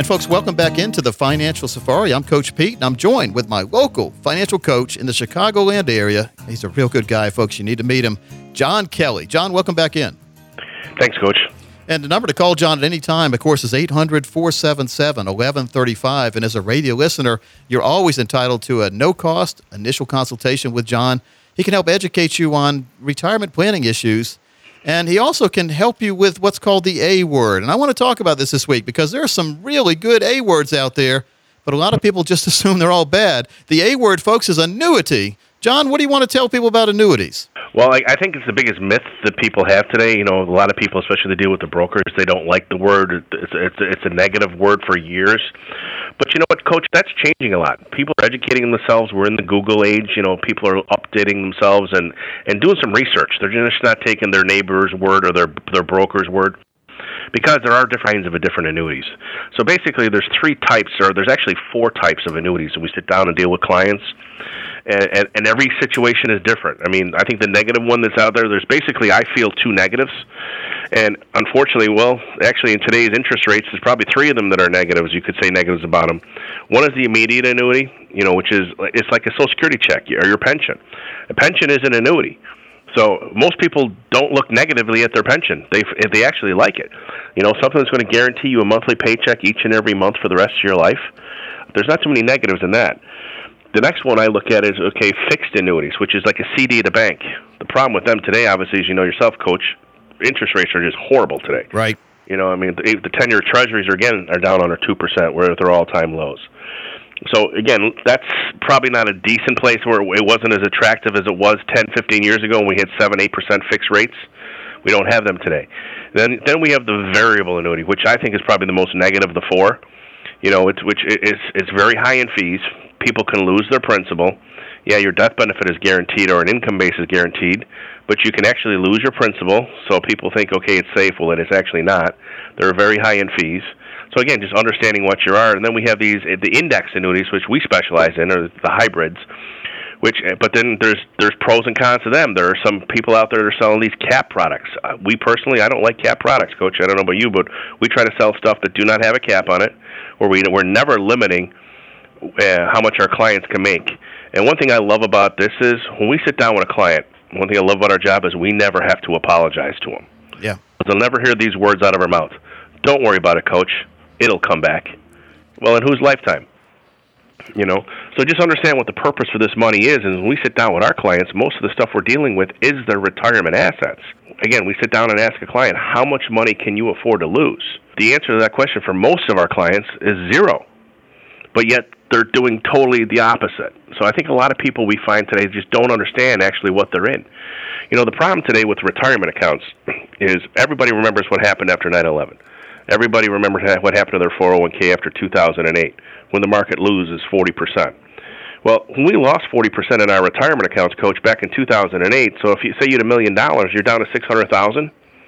And folks, welcome back into the Financial Safari. I'm Coach Pete, and I'm joined with my local financial coach in the Chicagoland area. He's a real good guy, folks. You need to meet him, John Kelly. John, welcome back in. Thanks, Coach. And the number to call John at any time, of course, is 800-477-1135. And as a radio listener, you're always entitled to a no-cost initial consultation with John. He can help educate you on retirement planning issues. And he also can help you with what's called the A word. And I want to talk about this week because there are some really good A words out there, but a lot of people just assume they're all bad. The A word, folks, is annuity. John, what do you want to tell people about annuities? Well, I think it's the biggest myth that people have today. You know, a lot of people, especially they deal with the brokers, they don't like the word. It's a negative word for years. But you know what, Coach? That's changing a lot. People are educating themselves. We're in the Google age. You know, people are updating themselves and doing some research. They're just not taking their neighbor's word or their broker's word, because there are different kinds of different annuities. So basically, there's three types, or there's actually four types of annuities. And we sit down and deal with clients. And every situation is different. I mean, I think the negative one that's out there's basically, I feel, two negatives. And unfortunately, well, actually in today's interest rates, there's probably three of them that are negatives. You could say negatives about them. One is the immediate annuity, you know, which is, it's like a Social Security check or your pension. A pension is an annuity. So most people don't look negatively at their pension. If they actually like it. You know, something that's going to guarantee you a monthly paycheck each and every month for the rest of your life. There's not too many negatives in that. The next one I look at is, fixed annuities, which is like a CD at a bank. The problem with them today, obviously, as you know yourself, Coach, interest rates are just horrible today. Right. You know, I mean, the 10-year treasuries are down under 2%, where they're all-time lows. So, again, that's probably not a decent place where it wasn't as attractive as it was 10, 15 years ago when we had 7, 8% fixed rates. We don't have them today. Then we have the variable annuity, which I think is probably the most negative of the four. You know, it's very high in fees. People can lose their principal. Yeah, your death benefit is guaranteed or an income base is guaranteed, but you can actually lose your principal. So people think, okay, it's safe. Well, it is actually not. They're very high in fees. So again, just understanding what you are. And then we have the index annuities, which we specialize in, or the hybrids. But then there's pros and cons to them. There are some people out there that are selling these cap products. We personally, I don't like cap products, Coach. I don't know about you, but we try to sell stuff that do not have a cap on it, where we're never limiting how much our clients can make. And one thing I love about this is when we sit down with a client, one thing I love about our job is we never have to apologize to them. Yeah. They'll never hear these words out of our mouth. Don't worry about it, Coach. It'll come back. Well, in whose lifetime? You know, so just understand what the purpose for this money is. And when we sit down with our clients, most of the stuff we're dealing with is their retirement assets. Again, we sit down and ask a client, how much money can you afford to lose? The answer to that question for most of our clients is zero. But yet they're doing totally the opposite. So I think a lot of people we find today just don't understand actually what they're in. You know, the problem today with retirement accounts is everybody remembers what happened after 9/11. Everybody remembers what happened to their 401k after 2008, when the market loses 40%. Well, when we lost 40% in our retirement accounts, Coach, back in 2008, so if you say you had $1 million, you're down to $600,000,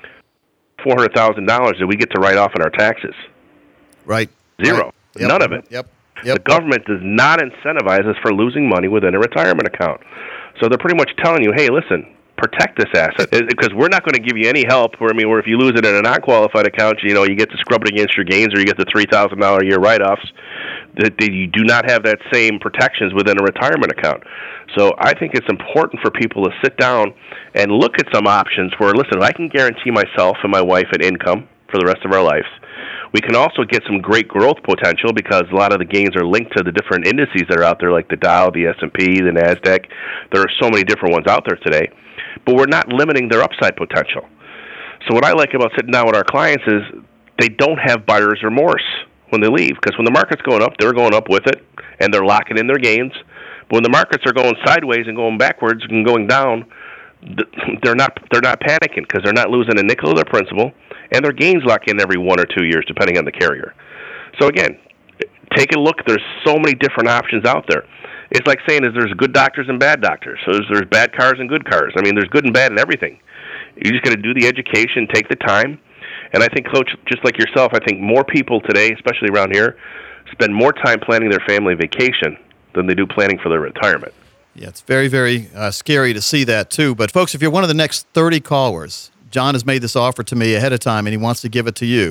$400,000 that we get to write off in our taxes. Right. Zero. Right. Yep. None of it. Yep. The government does not incentivize us for losing money within a retirement account. So they're pretty much telling you, hey, listen, protect this asset, because we're not going to give you any help. Where if you lose it in a non-qualified account, you know, you get to scrub it against your gains, or you get the $3,000 a year write-offs. That you do not have that same protections within a retirement account. So I think it's important for people to sit down and look at some options where, listen, I can guarantee myself and my wife an income for the rest of our lives. We can also get some great growth potential because a lot of the gains are linked to the different indices that are out there, like the Dow, the S&P, the NASDAQ. There are so many different ones out there today. But we're not limiting their upside potential. So what I like about sitting down with our clients is they don't have buyer's remorse when they leave, because when the market's going up, they're going up with it, and they're locking in their gains. But when the markets are going sideways and going backwards and going down, they're not panicking because they're not losing a nickel of their principal, and their gains lock in every 1 or 2 years, depending on the carrier. So again, take a look. There's so many different options out there. It's like saying there's good doctors and bad doctors. So there's bad cars and good cars. I mean, there's good and bad in everything. You just got to do the education, take the time. And I think, Coach, just like yourself, I think more people today, especially around here, spend more time planning their family vacation than they do planning for their retirement. Yeah, it's very, very scary to see that, too. But, folks, if you're one of the next 30 callers, John has made this offer to me ahead of time, and he wants to give it to you.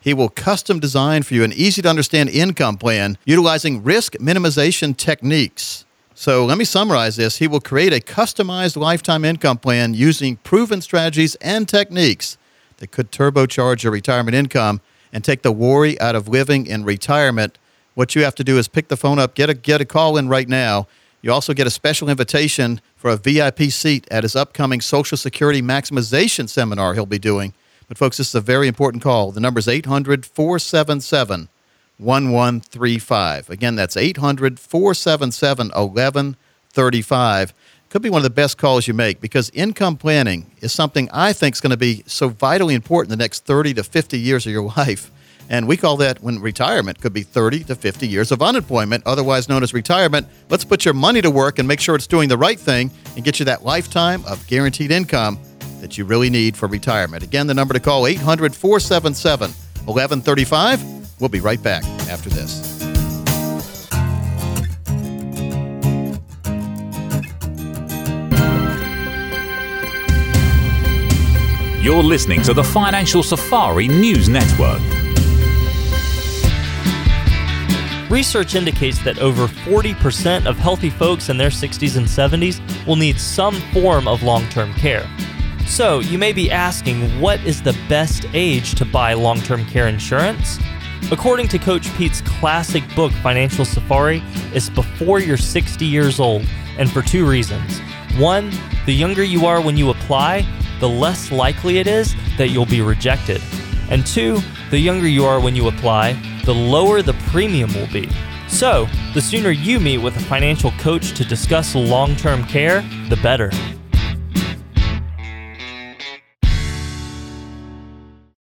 He will custom design for you an easy-to-understand income plan utilizing risk minimization techniques. So let me summarize this. He will create a customized lifetime income plan using proven strategies and techniques that could turbocharge your retirement income and take the worry out of living in retirement. What you have to do is pick the phone up, get a call in right now. You also get a special invitation for a VIP seat at his upcoming Social Security Maximization Seminar he'll be doing. But, folks, this is a very important call. The number is 800-477-1135. Again, that's 800-477-1135. Could be one of the best calls you make because income planning is something I think is going to be so vitally important the next 30 to 50 years of your life. And we call that when retirement could be 30 to 50 years of unemployment, otherwise known as retirement. Let's put your money to work and make sure it's doing the right thing and get you that lifetime of guaranteed income that you really need for retirement. Again, the number to call, 800-477-1135. We'll be right back after this. You're listening to the Financial Safari News Network. Research indicates that over 40% of healthy folks in their 60s and 70s will need some form of long-term care. So, you may be asking, what is the best age to buy long-term care insurance? According to Coach Pete's classic book, Financial Safari, it's before you're 60 years old, and for two reasons. One, the younger you are when you apply, the less likely it is that you'll be rejected. And two, the younger you are when you apply, the lower the premium will be. So, the sooner you meet with a financial coach to discuss long-term care, the better.